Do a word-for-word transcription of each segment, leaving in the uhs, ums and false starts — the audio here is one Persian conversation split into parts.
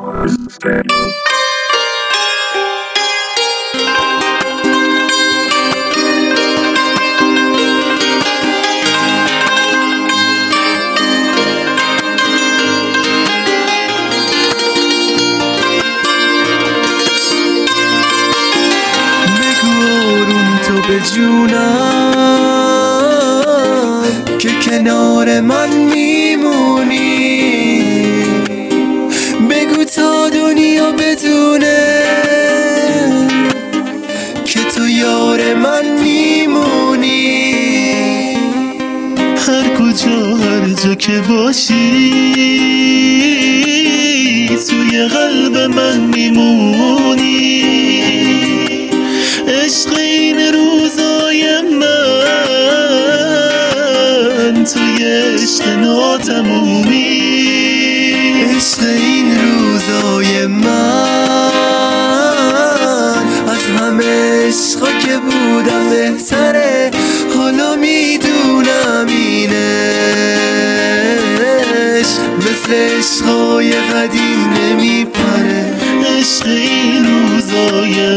به جونم که کنار من میمونی، بگو تا دنیا بدونه که تو یار من میمونی. هر کجا هر جا که باشی توی قلب من میمونی. عشق این روزای من توی عشق ناتمومی. عشق این روزای من از همه عشقا که بودم بهتره، حالا میدونم اینش مثل عشقای قدیم نمیپره. عشق این روزای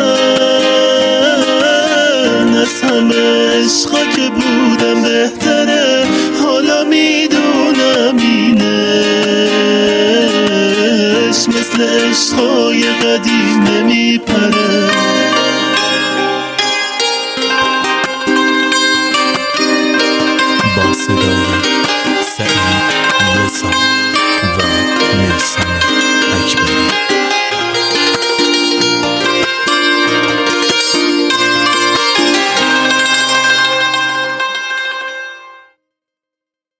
من از همه عشقا که بودم بهتره، حالا میدونم اینش مثل عشقای قدیم نمی